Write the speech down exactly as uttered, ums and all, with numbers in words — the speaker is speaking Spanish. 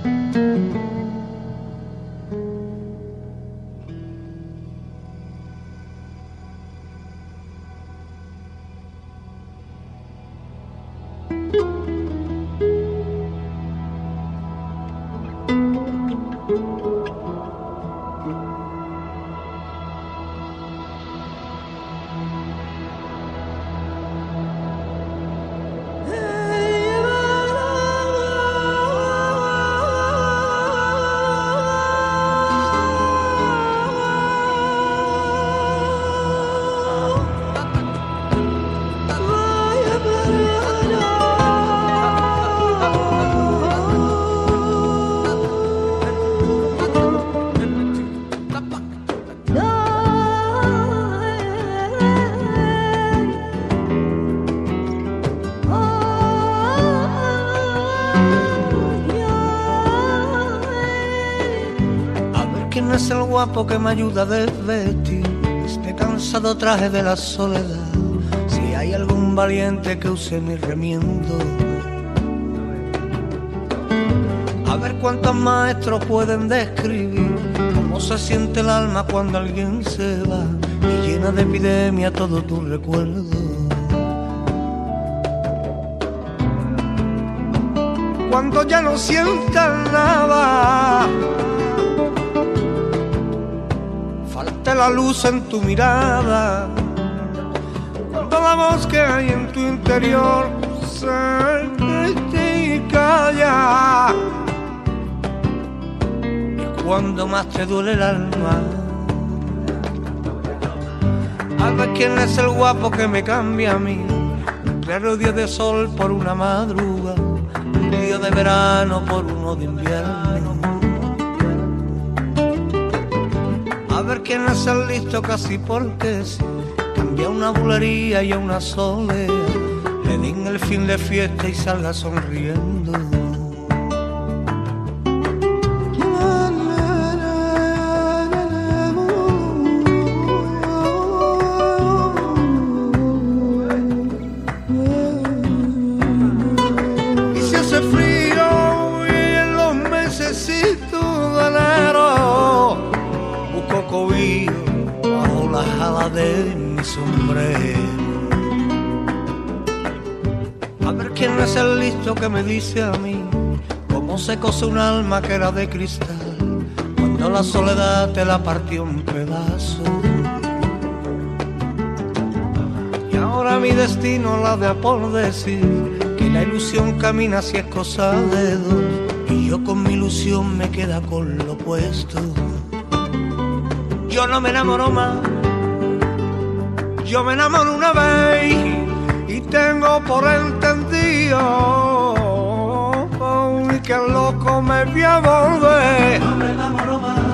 Es el guapo que me ayuda a desvestir este cansado traje de la soledad. Si hay algún valiente que use mi remiendo, a ver cuántos maestros pueden describir cómo se siente el alma cuando alguien se va y llena de epidemia todo tu recuerdo. Cuando ya no sientas nada, la luz en tu mirada, cuando la voz que hay en tu interior se calla, y cuando más te duele el alma, a ver quién es el guapo que me cambia a mí, un claro día de sol por una madruga, un día de verano por uno de invierno. A ver quién es el listo casi porque si cambia una bulería y a una soledad, le den el fin de fiesta y salga sonriendo. Y si hace frío y en los mesecitos de enero busco cobijo bajo la jala de mi sombrero. A ver quién es el listo que me dice a mí cómo se cose un alma que era de cristal cuando la soledad te la partió en pedazos. Y ahora mi destino la de por decir que la ilusión camina si es cosa de dos, y yo con mi ilusión me queda con lo opuesto. Yo no me enamoro más, yo me enamoro una vez y tengo por entendido que el loco me voy a volver. No me enamoro más,